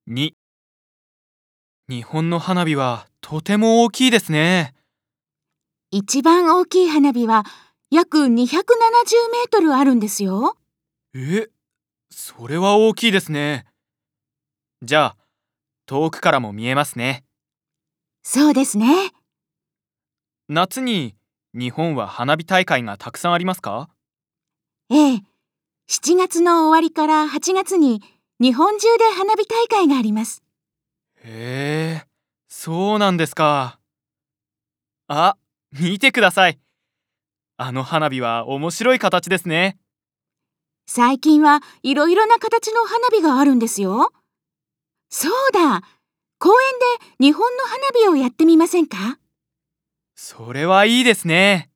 2、日本の花火はとても大きいですね。 一番大きい花火は約270メートルあるんですよ。 え、それは大きいですね。じゃあ、遠くからも見えますね。 そうですね。 夏に日本は花火大会がたくさんありますか？ ええ、7月の終わりから8月に日本中で花火大会があります。 へえ、そうなんですか。あ、見てください。あの花火は面白い形ですね。 最近はいろいろな形の花火があるんですよ。そうだ、公園で日本の花火をやってみませんか？ それはいいですね。